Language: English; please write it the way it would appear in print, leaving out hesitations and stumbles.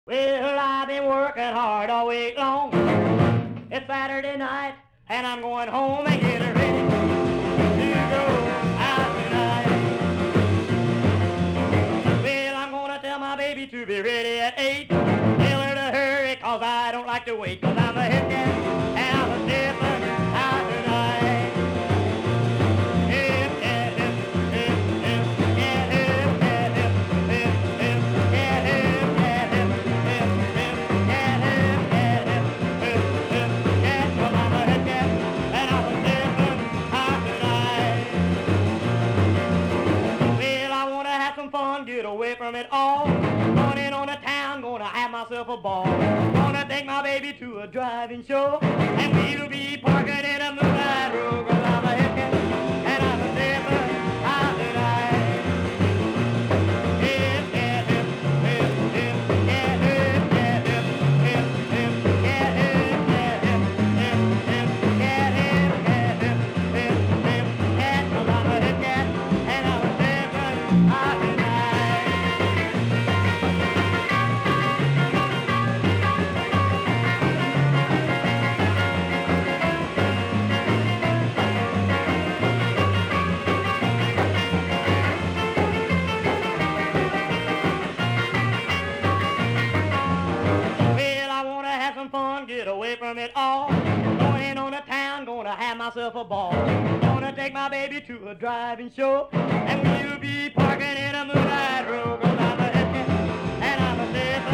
Well, I've been working hard all week long. It's Saturday night, and I'm going home and getting ready to go out tonight. Well, I'm gonna tell my baby to be ready at 8. Tell her to hurry, cause I don't like to wait. Cause I'm a hip cat, and I'm a stepping out tonight. Hip cat, hip, hip, hip, cat, hip, cat, hip, hip, hip, cat, hip, cat, hip, hip, hip, cat, hip, cat, hip, hip, hip, cat. Well, I'm a hip cat, and I'm a stepping out tonight. Well, I wanna have some fun, get away from it all. Going in on the town, gonna have myself a ball. Gonna take my baby to a driving show, and we'll be parking in a moonlight road. Cause I'm a hip cat, and I'm a stepping out tonight. Hip cat, hip, hip, hip, cat, hip, cat, hip, hip, hip, cat, hip, cat, hip, hip, hip, cat, hip, cat, hip, hip, hip, cat. Cause I'm a hip cat, and I'm a stepping out tonight. Well, I wanna have some fun, get away from it all. Going in on the town, gonna have myself a ball. Gonna take my baby to a driving show, and we'll be parking in a moonlight road. Cause I'm a hip cat, and I'm a stepping